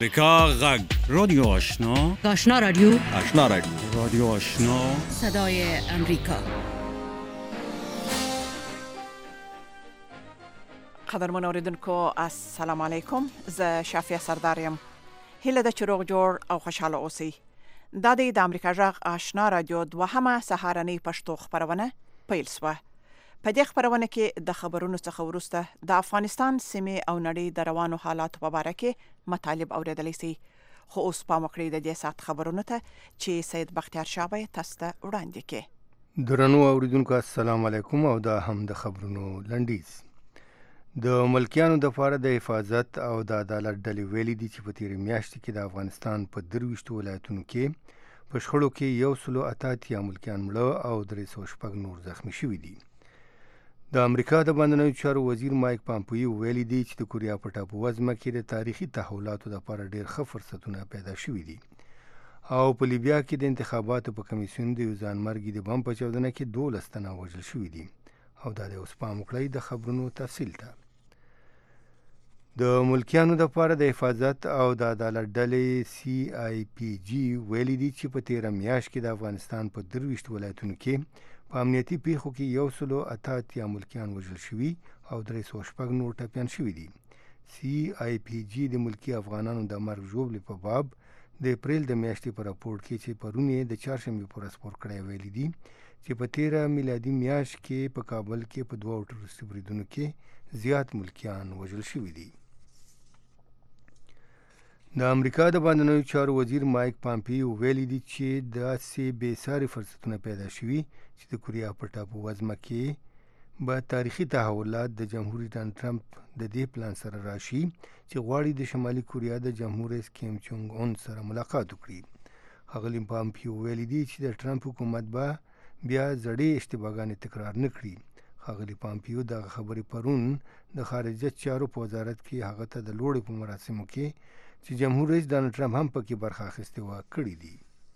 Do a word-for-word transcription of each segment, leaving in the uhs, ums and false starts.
امریکا غږ رادیو آشنا آشنا رادیو آشنا رادیو رادیو آشنا صدای امریکا. قدرمن اوریدونکو السلام علیکم. زه شافیه سردارم. هیله د چروغ جوړ او خوشاله اوسئ. دا د امریکا غږ آشنا رادیو دوهمه سهارنۍ پښتو خبرونه پیل شوه. په دې خبرونه کې د خبرونو څخه وروسته د افغانستان سیمې او نړۍ د روانو حالاتو په اړه کې مطالب اوریدلی شي. خو اوس پام وکړئ د دې سات خبرونو ته چې سید بختیار شاه به تاسو ته وړاندې کړي. درنو اوریدونکو السلام علیکم او دا هم د خبرونو لنډیز. د ملکیانو د لپاره د حفاظت او د عدالت ډلې ویلي دي چې په تیرې میاشتې کې د افغانستان په درویشتو ولایتونو کې په شخړو کې یو سلو اته اتیا ملکیان مړه او درې سوه شپږ نور زخمي شوي دي. د امریکا د بهرنیو چارو وزیر مایک پامپیو ویلي دی چې د کوریا په ټاپووزمه کې د تاریخي تحولاتو لپاره ډېر ښه فرصتونه پیدا شوي دي او په لیبیا کې د انتخاباتو په کمیسیون د یو ځانمرګي د بم په چاودنه کې دولس تنه وژل شوي دي. او دا د اوس پام وکړئ د خبرونو تفصیل ته. د ملکیانو د لپاره د حفاظت او د عدالت ډلې سی آی پی جی ویلي دي چې په تیره میاشت کې د افغانستان په درویشت ولایتونو کې په امنیتي پیښو کې یو سلو اته اتیا ملکیان وژل شوي او درې سوه شپږ نور ټپیان شوي دي. سی آی پی جی د ملکي افغانانو د مرګ ژوبلې په باب د اپریل د میاشتې په راپور کې چې پرون یې د چهارشنبې په ورځ خپور کړی ویلي دي چې په تیره میلادي میاشت کې په کابل کې په دوه ټروریستي بریدونو کې زیات ملکیان وژل شوي دي. د امریکا د بهرنیو چارو وزیر مایک پامپیو ویلي دي چې داسې بېساري فرصتونه پیدا شوي چې د کوریا په ټاپووزمه کې به تاریخي تحولات د جمهور ډانلډ ټرمپ د دې پلان سره راشي چې غواړي د شمالي کوریا د جمهور رئیس کیم چونګ اون سره ملاقات وکړي. ښاغلي پامپیو ویلي دي چې د ټرمپ حکومت به بیا زړې اشتباهګانې تکرار نه کړي. ښاغلي پامپیو دغه خبرې پرون د خارجه چارو په وزارت کې هغه ته د لوړې په مراسمو کې چې جمهور رئیس ډانلډ ټرمپ هم پکې برخه اخیستې وه کړي دي.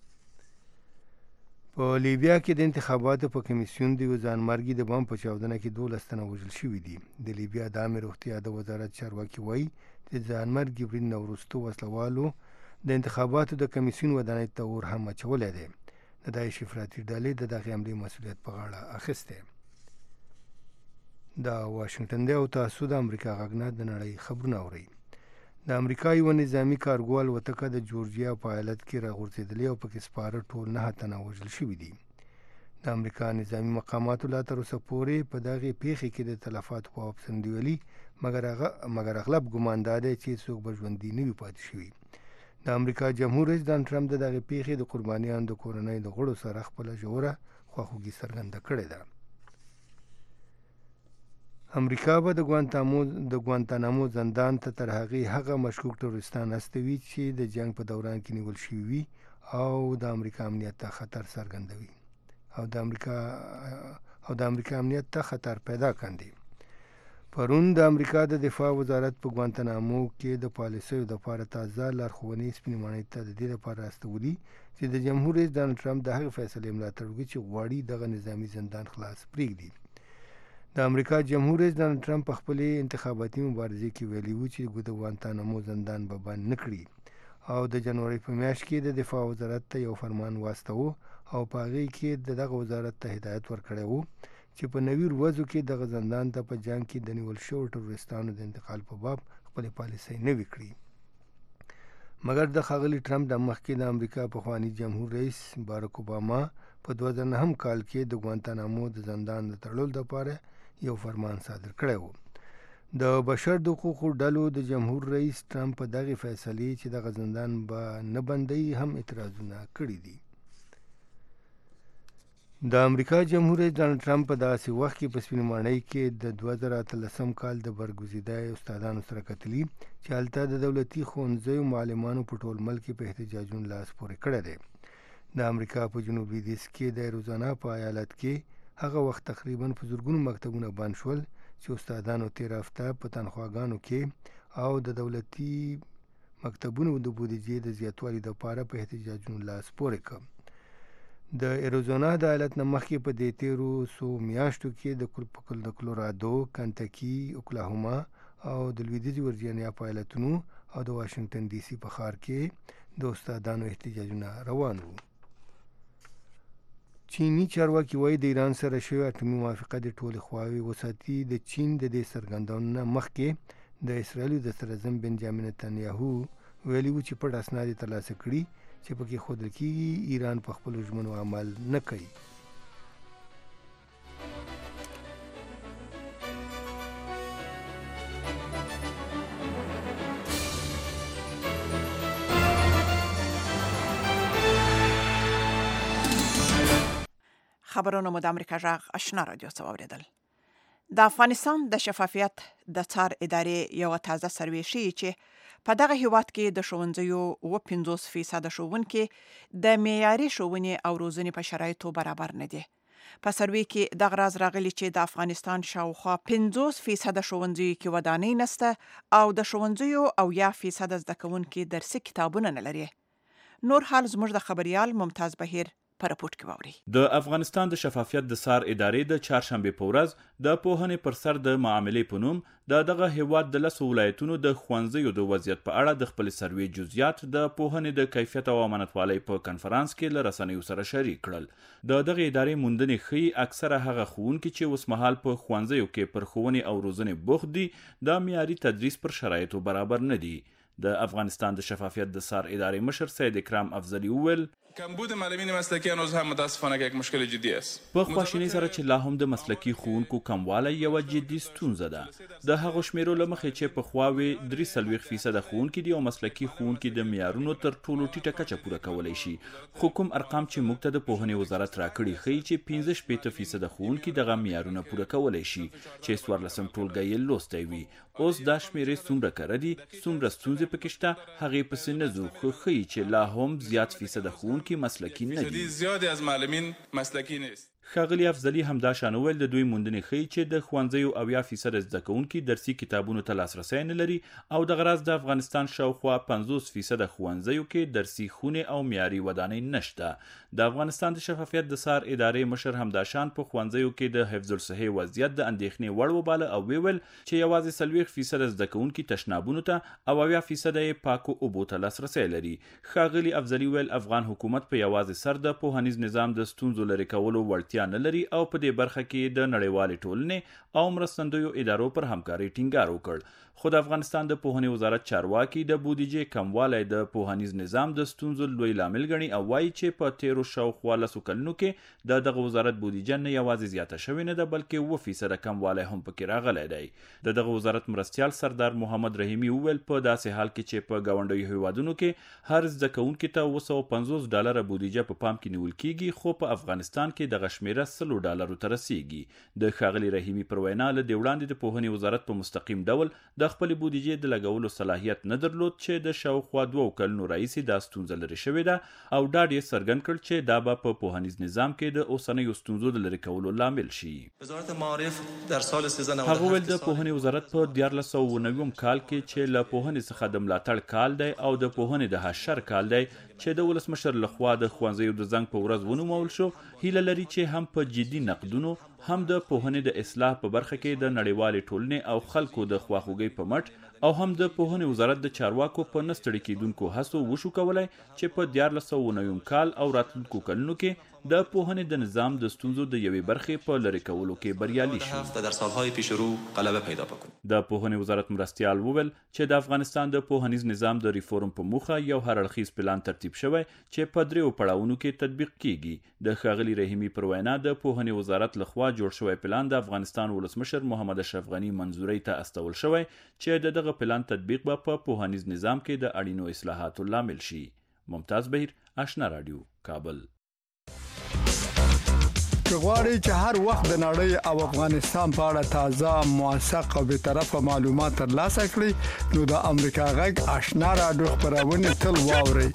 په لیبیا کې د انتخاباتو په کمیسیون د یو ځانمرګي د بم په چاودنه کې دولس تنه وژل شوي دي. د لیبیا د عامې روغتیا د وزارت چارواکي وایي چې د ځانمرګي برید نه وروسته وسلوالو د انتخاباتو د کمیسیون ودانۍ ته اور هم اچولی دی. د داعش افراطي ډلې د دغې حملې مسؤلیت په غاړه اخیستی. دا واشنګټن دی او تاسو د امریکا غږ نه د نړۍ خبرونه اورئ. د امریکا یوه نظامي کارګو الوتکه د جورجیا په ایالت کې راغورځېدلې او پکې سپاره ټول نهه تنه وژل شوي دي. د امریکا نظامي مقاماتو لا تر اوسه پورې په دغې پیښې کې د تلفاتو په باب څه نه دي ویلي، مګر اغلب ګمان دا دی چې څوک به ژوندي نه وي پاتې شوي. د امریکا جمهور رئیس ډانلډ ټرمپ د دغې پیښې د قربانیانو د کورنۍ د غړو سره خپله ژوره خواخوږي څرګنده کړې ده. امریکا به د ګوانتانامو د ګوانتانامو زندان ته تر هغې هغه مشکوک تروریستان استوي چې د جنگ په دوران کې نیول شوي وي او د امریکا امنیت ته خطر څرګندوي او د امریکا او د امریکا امنیت ته خطر پیدا کاندي. پرون د امریکا د دفاع وزارت په ګوانتانامو کې د پالیسیو لپاره تازه لارښوونې سپینې ماڼۍ ته د دې لپاره استولي چې د جمهور رئیس ډانلډ ټرمپ د هغې فیصلې ملاتړ وکړي چې غواړي دغه نظامي زندان خلاص پرېږدي. د امریکا جمهور رئیس ډانلډ ټرمپ په خپلې انتخاباتي مبارزې کې ویلي وو چې د ګوانتانامو زندان به بند نه کړي او د جنوري په میاشت کې د دفاع وزارت ته یو فرمان واستاوه او په هغې کې د دغه وزارت ته هدایت ورکړی وو چې په نوي ورځو کې دغه زندان ته په جنګ کې د نیول شوو ټروریستانو د انتقال په باب خپلې پالیسۍ نوي کړي. مګر د ښاغلي ټرمپ د مخکې د امریکا پخواني جمهور رئیس باراک اوباما په دوه زره نهم کال کې د ګوانتانامو د زندان د تړلو لپاره یو فرمان صادر کړی و. د بشر د حقوقو ډلو د جمهور رئیس ټرمپ په دغې فیصلې چې دغه زندان به نه بندوي هم اعتراضونه کړي دي. د امریکا جمهور رئیس ډانلډ ټرمپ په داسې وخت کې په سپینې ماڼۍ کې د دوه زره اتلسم کال د برګزیده استادانو سره کتلي چې هلته د دولتي ښوونځیو معلمانو په ټول ملک کې په احتجاجونو لاس پورې کړی دی. د امریکا په جنوب لویدیځ کې د اریزونا په ایالت کې هغه وخت تقریبا په زرګونو مکتبونه بند شول چې استادانو تېره هفته په تنخواګانو کې او د دولتي مکتبونو د بودیجې د زیاتوالي لپاره په احتجاجونو لاس پورې کړ. د اریزونا د ایالت نه مخکې په دې تېرو څو میاشتو کې د کلورادو، کنټکي، اوکلاهوما او د لویدیځې ورجینیا په ایالتونو او د واشنگټن ډي سي په ښار کې د استادانو احتجاجونه روان وو. چینی چارواکي وایي د ایران سره شوې اټومي موافقه د ټولې خواوې وساتي. د چین د دې څرګندونو نه مخکې د اسرائیلو د صدراعظم بنجامین نتنیاهو ویلي و چې پټ اسناد یې ترلاسه کړي چې پکې ښودل کېږي ایران په خپلو ژمنو عمل نه کوي. خبرونه مو د امریکا جغ آشنا رادیو څخه اوریدل. د افغانستان د شفافیت د څار ادارې یو تازه سروې ښیي چې په دغه هیواد کې د ښوونځیو اوه پنځوس فیصد ښوونکي د معیاري ښوونې او روزنې په شرایطو برابر نه دي. په سروې کې دغه راز راغلی چې د افغانستان شاوخوا پنځوس فیصد ښوونځیو کې ودانۍ نشته او د ښوونځیو او یا فیصد زده کوونکي درسي کتابونه نه لري. نور حال زموږ د خبريال ممتاز بهیر پر راپورټ کې واوري. د افغانستان د شفافیت د څار ادارې د چهارشنبه په ورځ د پوهنې پر سر د معاملې په نوم د دغه هیواد د لسو ولایتونو د ښوونځیو د وضعیت په اړه د خپل سروې جزئیات د پوهنې د کیفیت او امانتوالۍ په کنفرانس کې له رسنیو سره شریک کړل. د دغه ادارې موندنې ښیي اکثره هغه ښوونکي چې اوسمهال په ښوونځیو کې پر ښوونې او روزنې بوخت دي د معیاري تدریس پر شرایطو برابر نه دي. د افغانستان د شفافیت د څار ادارې مشر سید اکرام افضلی وویل کمبود معلمین مسلکی هنوز هم متاسفانه یک مشکل جدی است. په خواشینۍ سره چې لا هم د مسلکی ښوونکو کموالی یوه جدي ستونزه ده. د هغو شمیرو له مخې چې په خواوې درې څلوېښت فیصده ښوونکي دي او مسلکي ښوونکي د معیارونو تر ټولو ټیټه کچه پوره کولی شي. خو کوم ارقام چې موږ ته د پوهنې وزارت راکړي ښیي چې پنځه شپېته فیصده ښوونکي دغه معیارونه پوره کولی شي چې څوارلسم ټولګی یې لوستی وي. اوس دا شمیرې څومره کره دي، څومره ستونزې پکې شته، هغې پسې نه ځو، خو ښیي چې لا هم زیات فیصده ښوونکي مسلکي نه دي. زیادی از معلمین مسلکی نیست. ښاغلي افضلي همدا شان وویل د دوی موندنې ښیي چې د ښوونځیو اویا فیصده زده کوونکي درسي کتابونو ته لاسرسی نه لري او دغه راز د افغانستان شاوخوا پنځوس فیصده ښوونځیو کې درسي خونې او معیاري ودانۍ نشته. د افغانستان د شفافیت د څار ادارې مشر همدا شان په ښوونځیو کې د حفظ الصحې وضعیت د اندېښنې وړ وباله او ویل چې یوازې څلوېښت فیصده زده کوونکي تشنابونو ته او اویا فیصده یې پاکو اوبو ته لاسرسی لري. ښاغلي افضلي ویل افغان حکومت په یوازې سر د پوهنیز نظام د ستونزو لرې کولو وړتیا نه لري او په دې برخه کې د نړیوالې ټولنې او مرستندویو ادارو پر همکارۍ ټینګار وکړ. خو د افغانستان د پوهنې وزارت چارواکي د بودیجې کموالی د پوهنیز نظام د ستونزو لوی لامل ګڼي او وایي چې په تیرو شاوخوا لسو کلونو کې د دغه وزارت بودیجه نه یوازې زیاته شوې نه ده بلکې اووه فیصده کموالی هم پکې راغلی دی. د دغه وزارت مرستیال سردار محمد رحیمي وویل په داسې حال کې چې په ګاونډیو هیوادونو کې هر زده کوونکي ته اووه سوه پنځوس ډالره بودیجه په پام کې نیول کیږي خو په افغانستان کې دغه شمیره سلو ډالرو ته رسیږي. د ښاغلي رحیمي پر وینا له دې وړاندې د پوهنې وزارت په مستقیم ډول د خپلې بودیجې د لګولو صلاحیت نه درلود چې د شاوخوا دوو کلونو راهیسې دا ستونزه لرې شوې ده او ډاډ یې څرګند کړ چې دا به په پوهنیز نظام کې د اوسنیو ستونزو د لرې کولو لامل شي. وزارت معارف در سال سیزده نود و هفت هغه ویل د پوهنې وزارت په دیارلس سوه اووه نوي کال کې چې له پوهنې څخه د ملاتړ کال دی او د پوهنې د حشر کال دی چې د ولسمشر لخوا د ښوونځیو د زنګ په ورځ ونومول شو، هیله لري چې هم په جدي نقدونو هم د پوهنې د اصلاح په برخه کې د نړیوالې ټولنې او خلکو د خواخوږۍ په مټ او هم د پوهنې وزارت د چارواکو په نه ستړي کېدونکو هڅو وشو کولی چې په دیارلس سوه اووه نوي کال او راتلونکو کلونو کې د پوهنې د نظام د ستونزو د یوې برخې په لرې کولو کې بریالي شي. در سالهای پیش رو غلبه پیدا بکنیم. د پوهنې وزارت مرستیال وویل چې د افغانستان د پوهنیز نظام د ریفورم په موخه یو هر اړخیز پلان ترتیب شوی چې په دریو پړاوونو کې تطبیق کیږي. د ښاغلي رحیمي پر وینا د پوهنې وزارت لخوا جوړ شوی پلان د افغانستان ولسمشر محمد اشرف غني منظورۍ ته استول شوی چې د دغه پلان تطبیق به په پوهنیز نظام کې د اړینو اصلاحاتو لامل شي. ممتاز بهیر، آشنا رادیو، کابل. که غواړئ چې هر وخت د نړۍ او افغانستان په اړه تازه، موثق او بیطرفه معلومات ترلاسه کړئ نو د امریکا غږ آشنا رادیو خپرونه تل واورئ.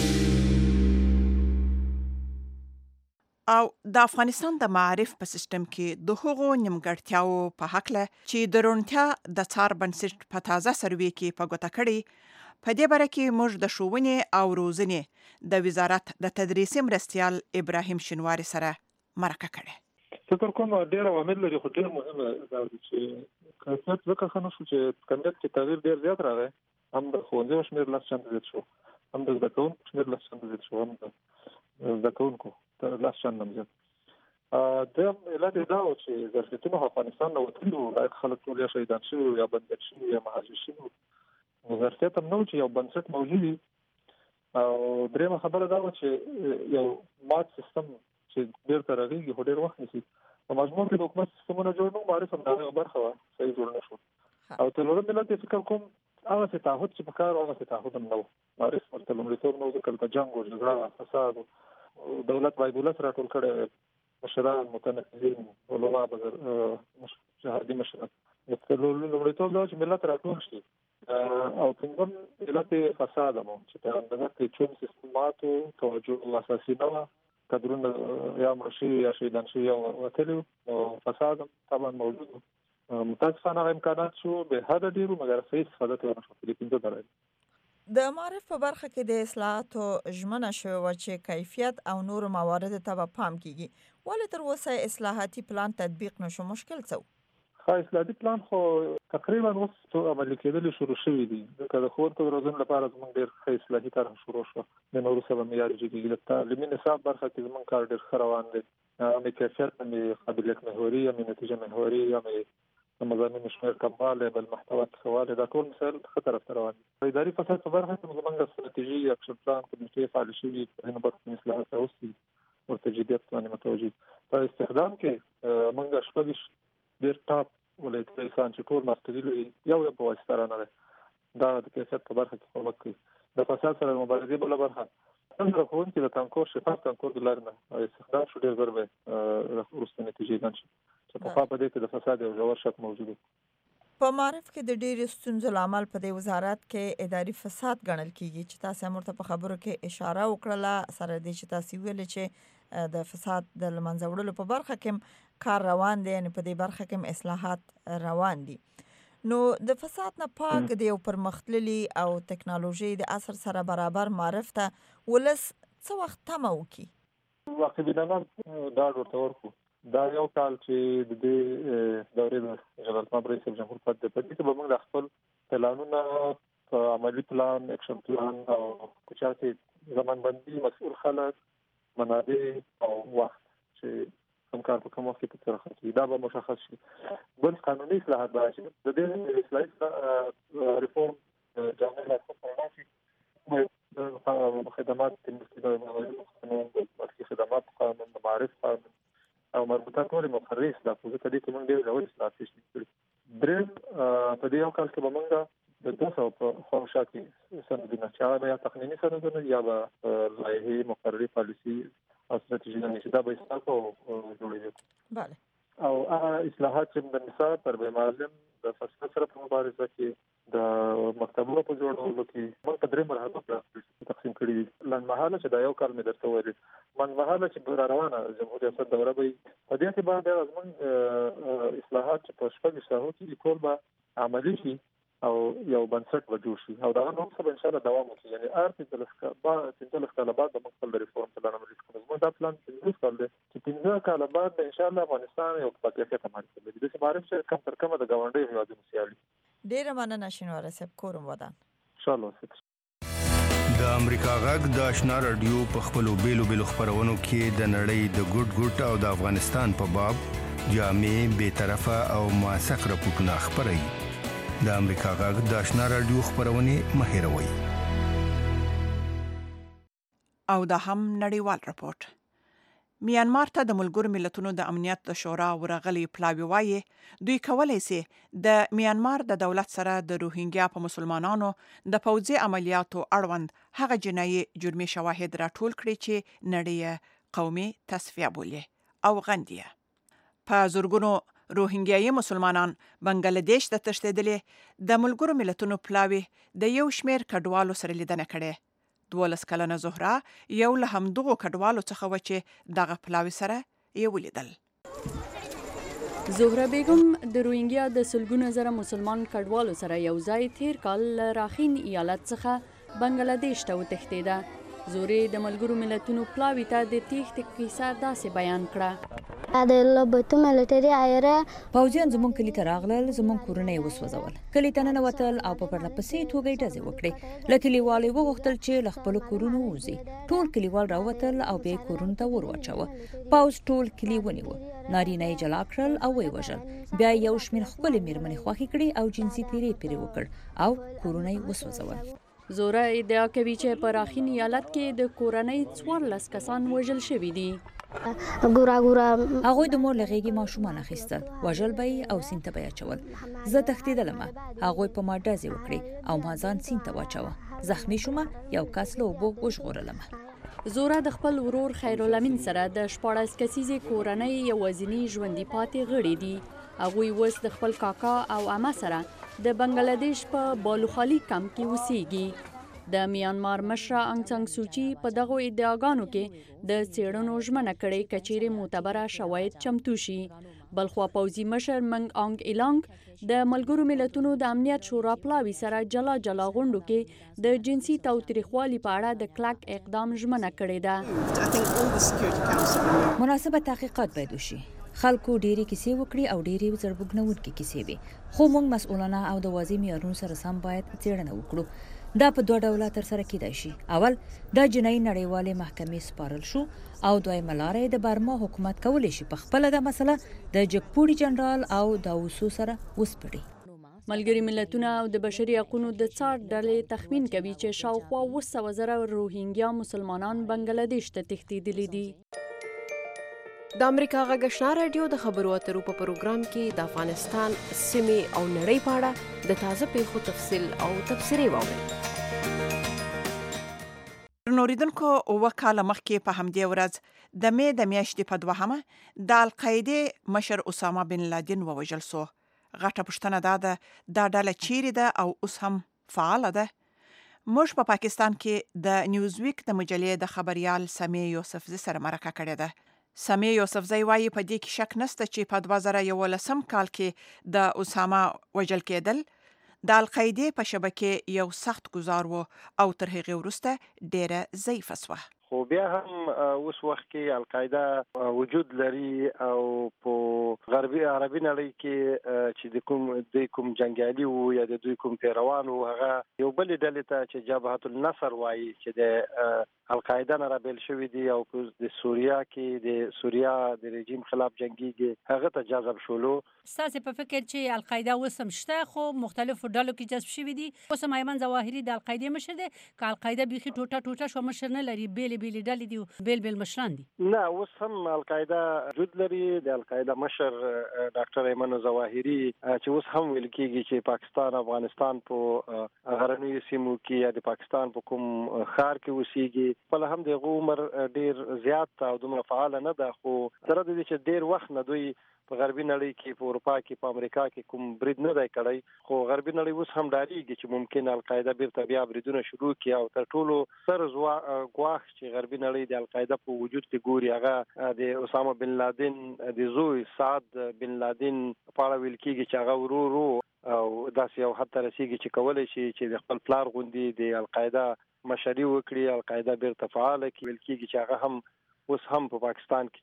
او د افغانستان د معارف په سیستم کې د هغو نیمګړتیاو په هکله چې د روڼتیا د څار بنسټ په تازه سروې کې په ګوته کړي، په دې باره کې موږ د ښوونې او روزنې د وزارت د تدریسي مرستیال ابراهیم شینواري سره مرکه کړې. فکر کوم ډېر عوامل لري خو ډېر مهمه دا چې کیفیت ځکه ښه نه شو چې کمیت کې تغییر ډېر زیات راغی هم د ښوونځیو شمېر لس چنده زیات شو، هم د زده کوونکو شمېر لس چنده زیات شو، هم د زده کوونکو لس چنده زیات. د علت دا و چې ظرفیتونه افغانستان نه وتلي وو، خلک ټول یا شهیدان شوي یا بندیان شوي یا مهاجر شوي وو. نو ظرفیت هم نه و چې یو بنسټ موجود وي. او درېیمه خبره دا وه چې یو مات سیستم چې بیرته رغېږي خو ډېر وخت نیسي. په مجموع کې د حکومت سیستمونه جوړ نه وو، معرف هم د هغې یوه برخه وه، صحیح جوړ نه شو. او څلورم علت یې فکر کوم هغسې تعهد چې په کار و هغسې تعهد هم نه و. معرف ورته لومړیتوب نه و، ځکه دلته جنګ و، جګړه، فساد و، دولت باید ولس راټول کړی، مشران، متنفذین، علما، جهادي مشران. لومړیتوب دا چې ملت راټول شي. او پنځم علت فساد هم چې په اندازه کې چون سیستم مات و، توجه اساسي نه وه، کدرونه یا مړه شوي یا شهیدان شوي یا وتلي وو. نو فساد هم طبعا موجود و. متاسفانه هغه امکانات شو به حده ډېر وو، مګر صحیح استفاده ترې ونه شوه. دې پنځه دلایل. د معرف په برخه کې د اصلاحاتو ژمنه شوې وه چې کیفیت او نورو مواردو ته به پام کیږي. ولې تر اوسه اصلاحاتي پلان تطبیق نشو؟ مشکل څه و؟ ښه، اصلاحاتي پلان خو تقریبا اوس عملي کېدل شروع شوي دي، ځکه د ښوونکو د روزنې لپاره زموږ ډېر ښه اصلاحي طرح شروع شوه. د نو وروسته به معیار جوړېږي. د تعلیمي نصاب برخه کې زموږ کار ډېر ښه روان دی. همې کیفیت، همې قابلیت محوري، همې نتیجه محوري، همې د مضامینو شمېر کموالی، بل محتوا ښه والی، دا ټول مسایل ښه طرف ته روان دي. د اداري فساد په برخه کې زموږ ستراتیژي، اکشن پلان، کمیټې فعالې شوي، په هغې برخه کې اصلاحات راوستي، ورته جدیت باندې متوجه. په استخدام کې موږ شپږ ډېر ټاپ ولایتي رئیسان چې ټول مارکزي لري، یو یو په واسطه رانه دی. دا د کیفیت په برخه کې کومک کوي. د فساد سره د مبارزې بله برخه څنګه ښوونکي د کانکور شفاف کانکور د لارې نه استخدام شو، ډېر ژر به وروسته نتیجې ګڼ شي. چې پخوا په دې کې د فساد یو ژور شک موجود و. په معرف کې د ډېرې ستونزو لامل په دې وزارت کې اداري فساد ګڼل کیږي، چې تاسو هم ورته په خبرو کې اشاره وکړله، سره دې چې تاسو ویلې چې د فساد د له منځه وړلو په برخه کې کار روان دی، یعنې په دې برخه کې اصلاحات روان دي. نو د فساد نه پاک د یو پرمختللي او ټکنالوژي د عصر سره برابر معرف ته ولس څه وخت تمه وکړي؟ واقعي بینانه ډاډ ورته ورکړو. دا یو کال چې د دې دورې د جلال طالب رئیس جمهور پد په دې کې به موږ د خپل پلانونه په عملي پلان، اکشن پلان او کوچا کې زمانبندي، مسؤل خلک، منابع او وخت چې کوم کار په کوم وخت کې ترسره کیږي دا به مشخص شي. بل قانوني اصلاحات باید شي. د دې اصلاحي ریفورم جامع لاسته راوړي، خدمات د خدمات قانون، د معرف قانون او مربوطه ټول مقرري اصلاح په دې کې موږ ډېر ډول اصلاحات تشریح کړي. دریم په دې یو کال کې به موږ د دوه سوه په خواوشا کې سندونه چې هغه یا تقنیني سندونه یا به لایحې، مقرري، پالیسي او ستراتیژي چې دا به اصلاح کوو جوړوي. بله. او هغه اصلاحات چې د نصاب، تربیه معلم، د فساد سره په مبارزه کې، د مکتبونو په جوړولو کې موږ په درې مرحلو کې تقسیم کړي دي. لنډمهاله چې دا یو کال مې درته ویلي، منځمهاله چې را روانه جمهور ریاست دوره به وي، په دې کې به بیا زموږ اصلاحات چې په شپږو ساحو کې ټول به عملي شي او یو بنسټ به جوړ شي او دغه نوم څه به انشاءالله دوام وکړي. یعنې هر پنځلس کاله بعد به موږ خپل د ریفورم پلان عملي کړو. زموږ دا پلان پنځلس کال دی چې پنځه کاله بعد به انشاءالله افغانستان یو باکیفیته معرفت لري. داسې معرف چې کم تر کمه د ګاونډیو هېوادونو سیالي. ډېره مننه شینواره صاحب، کورم ودان. انشاءالله. د امریکا غږ د آشنا رادیو په خپلو بیلو بیلو خپرونو کې د نړۍ د ګوټ ګوټ او د افغانستان په باب جامع، بېطرفه او موثق راپورټونه خپروي. د امریکا غږ د آشنا رادیو خپرونې مه هېروئ. او دا هم نړیوال راپورټ. میانمار ته د ملګرو ملتونو د امنیت د شورا ورغلي پلاوی وایي دوی کولی سي د میانمار د دولت سره د روهینګیا په مسلمانانو د پوځي عملیاتو اړوند هغه جنایي جرمي شواهد راټول کړي چې نړۍ قومي تصفیه بولي او غندي. په زورګونو روهینګیایي مسلمانان بنگلاديش ته تښتېدلي. د ملګرو ملتونو پلاوی د یو شمېر کډوالو سره لیدنه کړې. دولس کلنه زهره یو له همدغو کډوالو څخه و چې دغه پلاوي سره یې ولیدل. زهره بیگم د روهینګیا د سلګونه زره مسلمان کډوالو سره یو ځای تیر کال راخین ایالت څخه بنگلاديش ته وتښتېده. زورې د ملګرو ملتونو پلاوي ته د تېښتې کیسه داسې بیان کړه. پوځیان زموږ کلي ته راغلل، زموږ کورونه یې وسوځول. کلي ته ننوتل او په پرله پسې توګه یې ډزې وکړې. له کلیوالو یې وغوښتل چې له خپلو کورونو ووځي. ټول کلیوال راووتل او بیا یې کورونو ته ور واچاوه. پوځ ټول کلي ونیوه، نارینه یې جلا کړل او ویې وژل. بیا یې یو شمېر ښکلې مېرمنې خوښې کړې او جنسي تیری پرې وکړ او کورونه یې وسوځول. زوره ادعا کوي چې په راخین ایالت کې د کورنۍ څوارلس کسان وژل شوي دي. ګورا ګورا هغوی د مور له غېږې ماشومان اخیستل، وژل به یې او سیند ته به یې اچول. زه تښتېدلم، هغوی په ما ډزې وکړې او ما ځان سیند ته واچوه. زخمي شومه، یو کس له اوبو وژغورلم. زوره د خپل ورور خیرالامین سره د شپاړس کسیزې کورنۍ یوازینی ژوندي پاتې غړي دي. هغوی اوس د خپل کاکا او عمه سره د بنگلادیش په بالوخالي کمپ کې اوسېږي. د میانمار مشره انګ سان سوچي په دغو ادعاګانو کې د څېړنو ژمنه کړې که چیرې معتبره شواهد چمتو شي. بلخوا پوځي مشر منګ آنګ ایلانګ د ملګرو ملتونو د امنیت شورا پلاوي سره جلا جلا غونډو کې د جنسي تاوتریخوالي په اړه د کلک اقدام ژمنه کړې ده. مناسبه تحقیقات باید وشي. خلکو ډېری کیسې وکړي او ډېری زړبوږنونکې کیسې وي، خو موږ مسؤلانه او د واضح معیارونو سره سم باید څېړنه وکړو. دا په دوه ډوله ترسره کیدای شي. اول دا جنایي نړیوالې محکمې سپارل شو او دویمه لاره د برما حکومت کولی شي په خپله دا مسله د جګپوړي جنرال او داوسو سره وسپړي. ملګري ملتونه او د بشري حقوقو د څار ډلې تخمین کوي چې شاوخوا اوه سوه زره روهینګیا مسلمانان بنگلادیش ته تښتېدلي دي. د امریکا غږ آشنا رادیو د خبرو اترو په پروګرام کې د افغانستان سیمې او نړۍ په اړه د تازه پیښو تفصیل او تبصرې واورئ. نوریدونکو اوه کاله مخکې په همدې ورځ د مې د میاشتې په دوهمه د القاعدې مشر اسامه بن لادن ووژل سو. غټه پوښتنه دا ده دا ډله چیرې ده او اوس هم فعاله ده؟ موږ په پاکستان کې د نیوزویک د مجلې د خبریال سمیع یوسفزي سره مرکه کړې ده. سمیع یوسفزی وایي په دې کې شک نشته چې په دوه زره یولسم کال کې د اسامه وژل کېدل د القاعدې په شبکې یو سخت ګزار و او تر هغې وروسته ډېره ضعیفه سوه. خو بیا هم اوس وخت کې القاعده وجود لري او په غربي عربي نړۍ کې چې د کوم د کوم جنگیالي وو یا د دوی کوم پیروان وو هغه یو بل ډلې ته چې جبهة النصر وایي چې د القاعده نه رابل شوی دی او د سوریا کې د سوریا د رژیم خلاف جنگيږي هغه ته جذب شولو. تاسو په فکر چې القاعده وسم شته خو مختلفو ډلو کې جذب شوی دي. اوس ایمن ظواهري د القاعده مشر دی که القاعده بيخي ټوټه ټوټه شو مشر نه لري بیل بیل ډلې دي بیل بیل مشران دي؟ نه اوس هم القاعده وجود لري. د القاعده مشر ډاکټر ایمن ظواهري چې اوس هم ویل کېږي چې پاکستان افغانستان په غرنیو سیمو کې یا د پاکستان په کوم ښار کې اوسېږي. بل هم د عمر ډیر زیات او دومره فعال نه ده خو تر دې چې ډیر وخت نه دوی په غربي نړۍ کې په اروپا کې په امریکا کې کوم برید نه دی کړی خو غربي نړۍ اوس هم ډاریږي چې ممکن القاعده بیرته بیا بریدونه شروع کړي او تر ټولو سر ګواښ چې غربي نړۍ د القاعده په وجود کې ګوري هغه د اسامه بن لادن د زوی سعد بن لادن په اړه ویل کېږي چې هغه ورو ورو او داسې یو حد ته رسېږي چې کولی شي چې د خپل پلار غوندې د القاعده مشري وکړي. القاعده بیرته فعاله کړي. ویل کېږي چې هغه هم اوس هم په پاکستان کې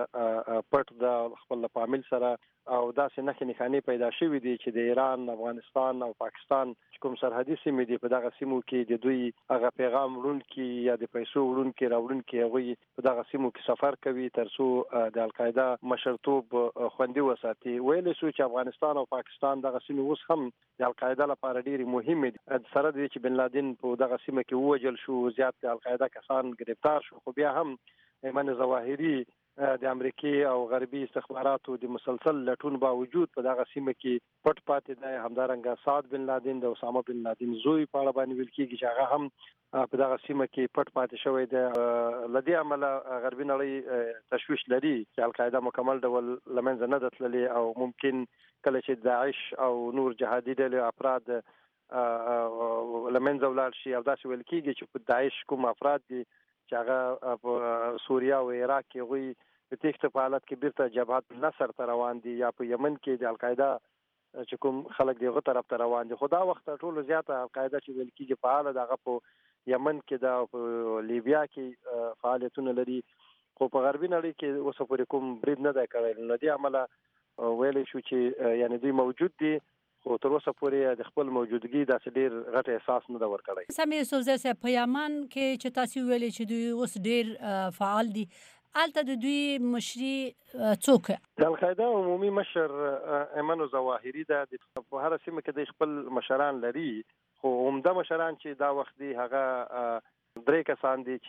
چې پټ د خپل عامل سره او داسې نښې نښانې پیدا شوې دي چې د ایران، افغانستان او پاکستان کوم سرحدي سیمې دي په دغه سیمو کې د دوی هغه پیغام وړونکي یا د پیسو وړونکي راوړونکي هغوی په دغه سیمو کې سفر کوي تر څو د القاعده مشرتوب خوندي وساتي. ویلی شو چې افغانستان او پاکستان دغه سیمې اوس هم د القاعده لپاره ډېرې مهمې دي. سره د چې بن لادن په دغه سیمه کې ووژل شو زیات د القاعده کسان ګرفتار شو خو بیا هم ایمن ظواهري د امریکای او غربي استخباراتو د مسلسل لټون باوجود په دغه سیمه کې پټ پاتې دی. همدارنګه سعد بن لادن د اسامه بن لادن زوی په اړه باندې ویل کېږي چې هغه هم په دغه سیمه کې پټ پاتې شوی دی. له دې امله غربي نړۍ تشویش لري چې القاعده مکمل ډول له منځه نه ده تللې او ممکن کله چې داعش او نور جهادي ډلې افراد له منځه ولاړ شي او داسې ویل کېږي چې په داعش کوم افراد دي چې هغه په سوریا او عراق کې هغوی په تېښته په حالت کې بیرته جبهة النصر ته روان دي یا په یمن کې د القاعده چې کوم خلک دی هغه طرف ته روان دي. خو دا وخت ټولو زیاته القاعده چې ویل کېږي فعاله ده هغه په یمن کې ده او په لیبیا کې فعالیتونه لري خو په غربي نړۍ کې اوس پورې کوم برید نه دی کړی. نو دې عمله ویلی شو چې یعنی دوی موجود دي خو تر اوسه پورې د خپل موجودګي داسې ډېر غټ احساس نه دی ورکړی. سمې یوسفزی صاحب په یمن کې چې تاسو ویلي چې دوی اوس ډېر فعال دي، هلته د دوی مشري څوک؟ د القاعده عمومي مشر ایمن الظواهري ده. په هره سیمه کې د خپل مشران لري، خو عمده مشران چې دا وخت دي هغه درې کسان دي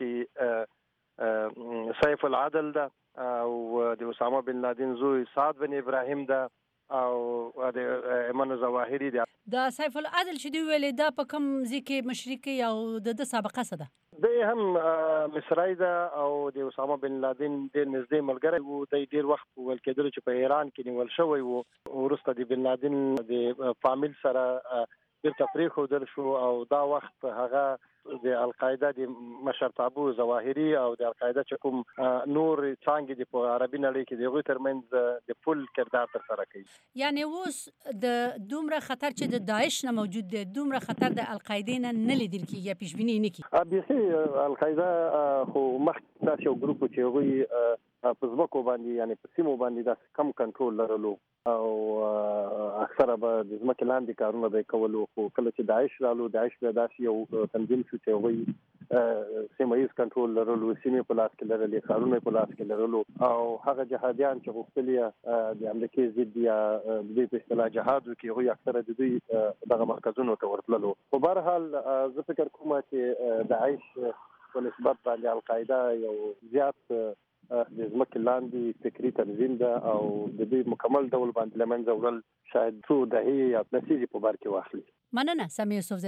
چې سیف العدل ده او د اسامه بن لادن زوی سعد بن ابراهیم ده او د ایمن الظواهري ده. دا سیف العدل چې دوی ویلي دا په کوم ځای کې مشري کوي او د ده سابقه څه ده؟ دی هم مصری ده او د اسامه بن لادن ډېر نږدې ملګری و. دی ډېر وخت ویل کېدلو چې په ایران کې نیول شوی و، وروسته د بن لادن د فامیل سره بیرته پرېښودل شو او دا وخت هغه د القاعده د مشرتابه ظواهري او د القاعده چې کوم نور څانګې د په عربي نړۍ کې د هغوی ترمنځ د پل کردار ترسره کوي. یعنی اوس د دومره خطر چې د داعش نه موجود دی، دومره خطر د القاعدې نه نه لیدل کېږي یا پیشبیني نه کېږي؟ بیخي القاعده خو مخکې داسې یو ګروپ چې هغوی په ځمکو باندې یعنی په سیمو باندې داسې کم کنټرول لرلو او اکثره به د ځمکې لاندې کارونه به یې کولو. خو کله چې داعش رالو، داعش بیا داسې یو تنظیم شو چې هغوی سیمه ییز کنټرول لرلو، سیمې په لاس کې لرلې، ښارونه په لاس کې لرلو او هغه جهادیان چې غوښتل یې د امریکې ضد یا د دوی په اصطلاح جهاد وکړي، هغوی اکثره د دوی دغه مرکزونو ته ورتللو. خو بهرحال زه فکر کوم چې داعش په نسبت باندې القاعده یو زیات د ځمکې لاندې فکري تنظیم ده او د دوی مکمل ډول باندې له منځه وړل شاید څو دهې یا لسیزې په بر کې واخلي. مننه سمې یوسفزی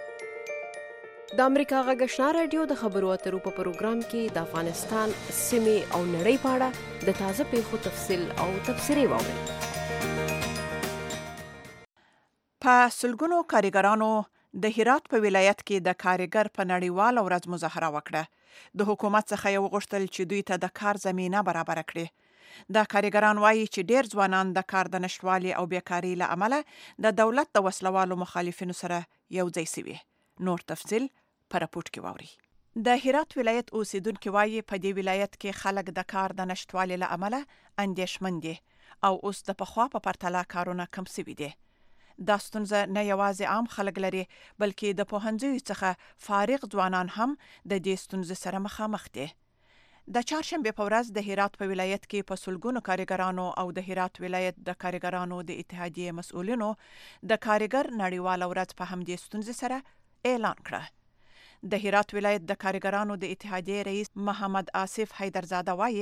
صاحب. د امریکا غږ آشنا راډیو د خبرو اترو په پروګرام کې د افغانستان سیمې او نړۍ په اړه د تازه پیښو تفصیل او تبصرې واورئ. په سلګونو کارګرانو د هرات په ولایت کې د کارګر په نړیوال ورځ مظاهره وکړه. د حکومت څخه یې وغوښتل چې دوی ته د کار زمینه برابر کړي. دا کارګران وایي چې ډېر ځوانان د کار د نشټوالي او بیکاري له امله د دولت د وسلوالو مخالفینو سره یو ځای شوي. نور تفصیل په راپورټ کې واورئ. د هرات ولایت اوسیدونکو وایي په دې ولایت کې خلک د کار د نشټوالي له امله اندېښمن دي او اوس د پخوا په پرتله کارونه کم شوي دي. دا ستونزه نه یوازې عام خلک لري بلکې د پوهنځیو څخه فارغ ځوانان هم د دې ستونزې سره مخامخ دي. د چهارشنبې په ورځ د هرات په ولایت کې په سلګونو کارګرانو او د هرات ولایت د کارګرانو د اتحادیې مسؤلینو د کارګر نړیواله ورځ په همدې ستونزې سره اعلان کړه. د هرات ولایت د کارګرانو د اتحادیې رئیس محمد آصف حیدرزاده وایي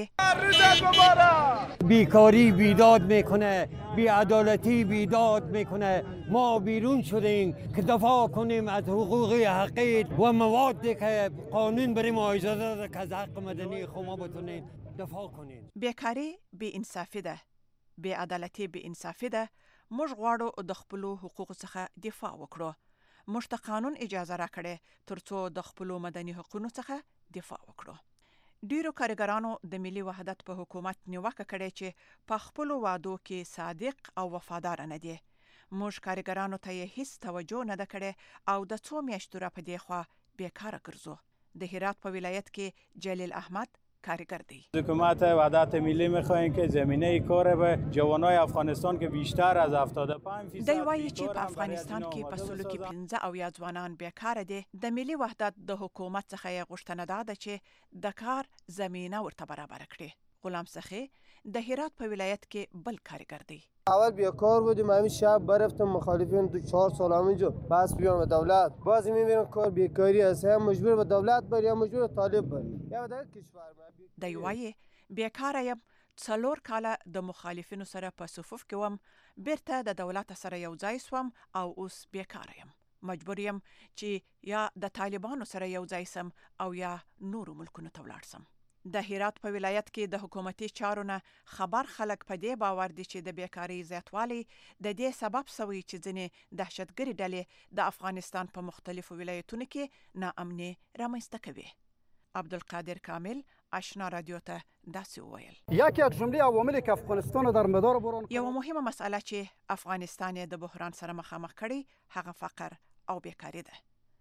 بیکاری بیداد میکنه، بی‌عدالتی بیداد میکنه. ما بیرون شدیم که دفاع کنیم از حقوق حقیق و موادی که قانون برای ما اجازه داده که از حق مدنی خود ما بتونیم دفاع کنیم. بیکاری بی انصافی ده، بی‌عدالتی بی انصافی ده. موږ غواړو د خپلو حقوقو څخه دفاع وکړو. موږ ته قانون اجازه راکړي ترڅو د خپلو مدني حقوقو څخه دفاع وکړو. ډیرو کارګرانو د ملي وحدت په حکومت نیوکه کړې چې په خپلو وعدو کې صادق او وفادار نه دي. موږ کارګرانو ته هیڅ توجه نه ده کړې او د څو میاشتو را په دې خوا بیکاره ګرځو. د هرات په ولایت کې جلیل احمد کارگر دی. حکومت وحدت ملی میخواهیم که زمینه کار به جوانای افغانستان که بیشتر از هفتاد و پنج فیصد دی وایي چې په افغانستان کې په سلو کې پنځه اویا ځوانان بیکاره دي. د ملي وحدت د حکومت څخه یې غوښتنه ده چې د کار زمینه ورته برابر کړي. غلام سخی د هرات په ولایت کې بل کارگر دی. اول بیکار بودیم، همین شب برفتم مخالفین دو چهار سال همینجا بس بیام به دولت، باز میبینم کار بیکاری است، هم مجبور به دولت بری هم مجبور طالب بری. یا در کشور دی وایي بیکاره یم، څلور کاله د مخالفینو سره په صفوف کې وم، بیرته د دولت سره یو ځای سوم او اوس بیکاره یم. مجبور یم چې یا د طالبانو سره یو ځای سم او یا نورو ملکونو ته ولاړ سم. د هرات په ولایت کې د حکومتي چارو نه خبر خلک په دې باور دي چې د بیکاری زیاتوالی د دې سبب شوی چې ځینې دهشتګري ډلې د افغانستان په مختلفو ولایتونو کې ناامني رامنځته کوي. عبدالقادر کامل آشنا رادیو ته داسې وویل: یکی از جمله عواملی که افغانستان در مدار بحران یوه مهمه مسئله چې افغانستان د بحران سره مخامخ کړي هغه فقر او بیکاری ده.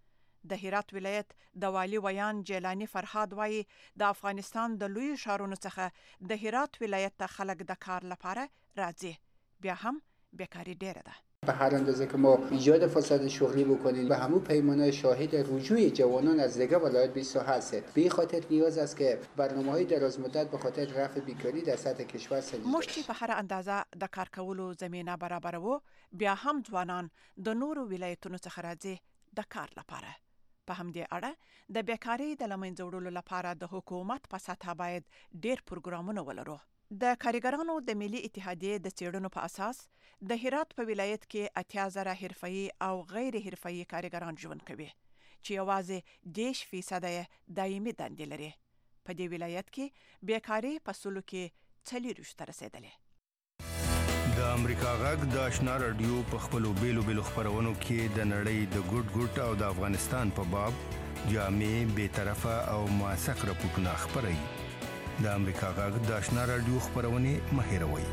د هرات ولایت د والی ویان جیلانی فرهاد وایي د افغانستان د لوی ښارونو څخه د هرات ولایت ته خلک د کار لپاره راځي، بیا هم بیکاری ډیره ده. به هر اندازه که ما ایجاد فرصت شغلی بکنیم به همون پیمانه شاهد رجوع جوانان از دیگر ولایت به ساحه هستید. به خاطر نیاز است که برنامه‌های دراز مدت به خاطر رفع بیکاری در سطح کشور سنجیده موږ چې په هر اندازه د کار کولو زمینه برابروو، بیا هم ځوانان د نورو ولایتونو څخه راځي د کار لپاره. په همدې اړه د بیکاری د له منځه وړلو لپاره د حکومت په سطحه باید ډیر پروګرامونه ولرو. د کارګرانو د ملي اتحادیې د څېړنو په اساس د هرات په ولایت کې اتیا زره حرفه‌ای او غیر حرفه‌ای کارګران ژوند کوي چې یوازې دیش فیصد یې دایمي دندې لري. په دې ولایت کې بیکاری په سلو کې څلوېښت ته رسیدلې. د امریکا غږ د آشنا رادیو په خپلو بیلو بیلو خپرونو کې د نړۍ د ګډ ګډ او د افغانستان په باب جامع بی‌طرفه او موثق راپورټونه خپروي. د امریکا غږ د آشنا رادیو خپرونې مه هېروئ.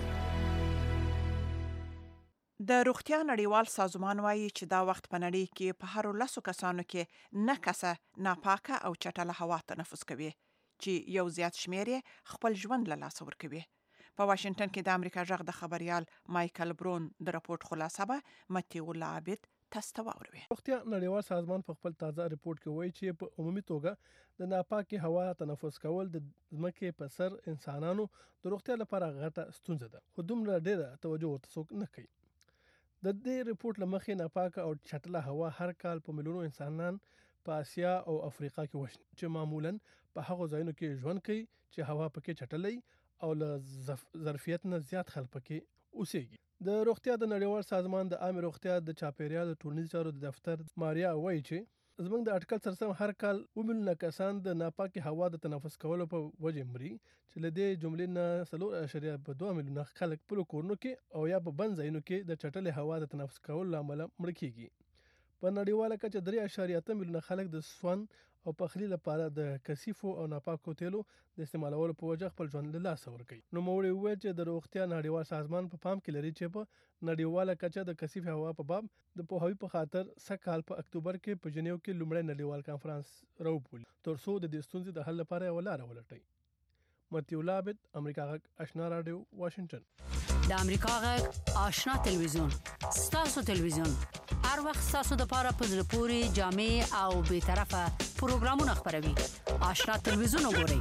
د روغتیا نړیوال سازمان وایي چې دا وخت په نړۍ کې په هر لسو کسانو کې نه کسه ناپاکه او چټله هوا تنفس کوي چې یو زیات شمیر یې خپل ژوند له لاسه ورکوي. په واشنگټن کې د امریکا غږ د خبريال مایکل برون د راپورټ خلاصه به متیو الله عابد تاسو واوروي. روغتیا نړیوال سازمان په خپل تازه ریپورت کې وایي چې په عمومي توګه د ناپاکه هوا تنفس کول د ځمکې په سر انسانانو د روغتیا لپاره غټه ستونزه ده، خو دومره ډیره توجه ورته څوک نه کوي. د دې ریپورت لمخې ناپاکه او چټله هوا هر کال په میلیونو انسانان په اسیا او افریقا کې وشي چې معمولاً په هغو ځایونو کې ژوند کوي چې هوا پکې چټلې او له ظرفیت نه زیات خلک پکې اوسېږي. د روغتیا د نړیوال سازمان د عامه روغتیا د چاپیریال د ټولنیزو چارو د دفتر ماریا وایي چې زموږ د اټکل سره هر کال اووه میلیونه کسان د ناپاکه هوا د تنفس کولو په وجه مري، چې له دې جملې نه څلور اعشاریه په دوه میلیونه خلک په کورونو کې او یا په بند ځایونو کې د چټلې هوا د تنفس کولو لامل مړ کیږي. په نړیواله کچه درې اعشاریه اته میلیونه خلک د سون او پخلی لپاره د کثیفو او ناپاکو تیلو د استعمالولو په وجه خپل ژوند له لاسه ورکوي. نو موږ وایو چې د روغتیا نړیوال سازمان په پام کې لري چې په نړیواله کچه د کثیف هوا په باب د پوهاوي په خاطر سکهال په اکتوبر کې په جنیو کې لومړی نړیوال کانفرنس راوبولي تر څو د دې ستونزې د حل لپاره یو لار ولټوي. متیو الله عابد، امریکا غږ آشنا رادیو، واشنگټن. د امریکا غږ آشنا تلویزیون ستاسو تلویزیون هر وخت ستاسو د پاره په زړه پورې جامع او به طرفه پروګرامونه خپروي. آشنا تلویزیون وګورئ.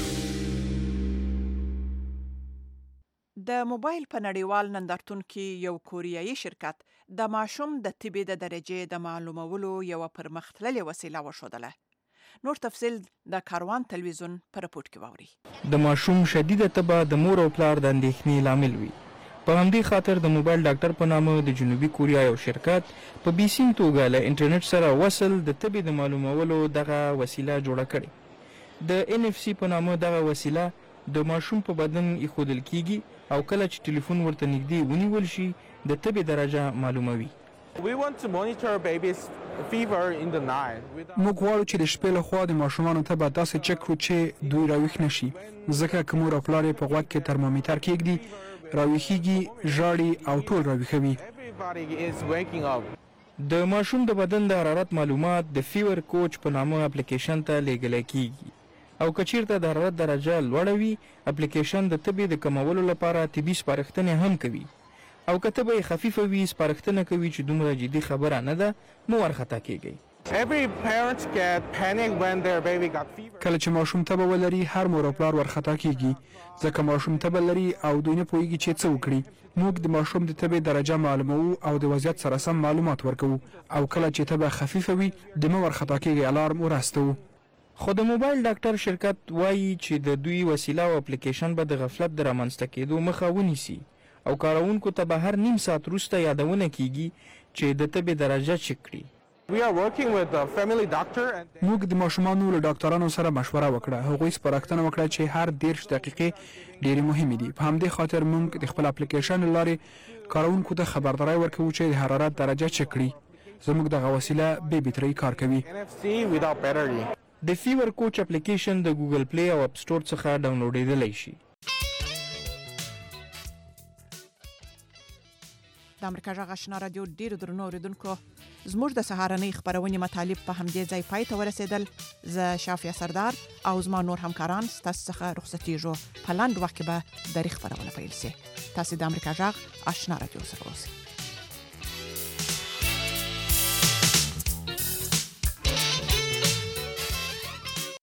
د موبایل په نړیوال نندارتون کې یو کوریایي شرکت د ماشوم د طبي د درجه د معلومولو یو پرمختللې وسیله وښودله. نور تفصیل د کاروان تلویزیون په راپورټ کې واوري. د ماشوم شدیده تبه د مور او پلار د اندېښنې لامل وي. په همدې خاطر د موبایل ډاکټر په نامه د جنوبي کوریا یو شرکت په بیسیم توګه له انټرنیټ سره وصل د طبي د معلومولو دغه وسیله جوړه کړې. د ان اف سی په نامه دغه وسیله د ماشوم په بدن ایښودل کیږي او کله چې ټلیفون ورته نږدې ونیول شي د طبي درجه معلوموي. We want to monitor babies fever in the night. موږ غواړو چې د شپې له خوا د ماشومانو تبه داسې چک کړو چې دوی راویښ نشي، ځکه که مور او پلار یې په غوږ کې ترمامیتر کېږدي راویښیږي، ژاړي او ټول راویښوي. Everybody is waking up. د ماشوم د بدن د حرارت معلومات د فیور کوچ په نامه اپلیکیشن ته لیږل کیږي او که چیرته د حرارت درجه لوړه وي اپلیکیشن د طبي د کمولو لپاره طبي سپارښتنې هم کوي او که طبه یې خفیفه وي سپارښتنه کوي چې دومره جدي خبره نه ده، مو ورخطا کیږئ. Every parent get panic when their baby got fever. کله چې ماشوم تبه ولري هر مور او پلار ورخطا کیږي، ځکه ماشوم تبه لري او دوی نه پوهیږي چې څه وکړي. موږ د ماشوم د تبه درجه معلوموو او د وضعیت سره سم معلومات ورکوو او کله چې تبه خفیفه وي د مو ورخطا کیږي الارم ورستو. خو د موبایل ډاکټر شرکت وایي چې د دوی وسیله او اپلیکیشن به د غفلت د رامنځته کېدو مخه ونیسي او کاروونکو ته به هر نیم ساعت وروسته یادونه کیږي چې د طبي درجه چک کړي. We are working with the family doctor and موږ د ماشومانو له ډاکټرانو سره مشوره وکړه. هغوی سپارښتنه وکړه چې هر دیرش دقیقې ډېرې مهمې دي. په همدې خاطر موږ د خپل اپلیکیشن لارې کاروونکو ته خبرداری ورکوو چې د حرارت درجه چک کړي. زموږ دغه وسیله بې بیټرۍ کار کوي. ان اف سی without battery. د فیور کوچ اپلیکیشن د ګوګل پلی او اپ سٹور څخه ډاونلوډېدلی شي. د امریکا غږ آشنا رادیو ډیر درنو اوریدونکو زموږ د سهارنۍ خبرونې مطالب په همدې ځای پای ته ورسېدل. زه شافیا سردار او زما نور همکاران ستاسو څخه رخصتېږو. په لاندې وخت کې به د خبرونه پیل شي. تاسو د امریکا غږ آشنا رادیو سره اوسئ.